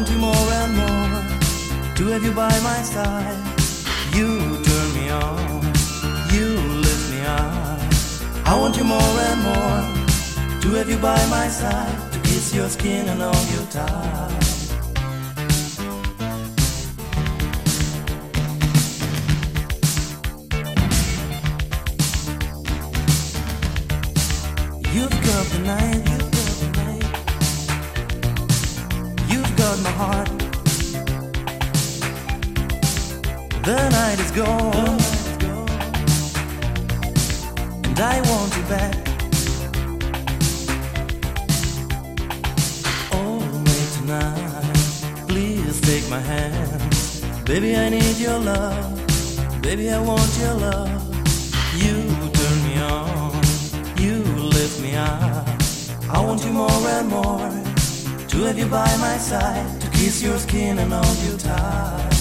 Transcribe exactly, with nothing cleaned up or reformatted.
want you more and more, to have you by my side. You turn me on, you lift me up. I want you more and more, to have you by my side, to kiss your skin and hold you tight. You've got the night, you've got the night. You've got my heart. The night is gone, and I want you back. Oh, wait tonight, please take my hand. Baby, I need your love. Baby, I want your love. You turn me on, you lift me up. I want you more and more, to have you by my side, to kiss your skin and hold you tight.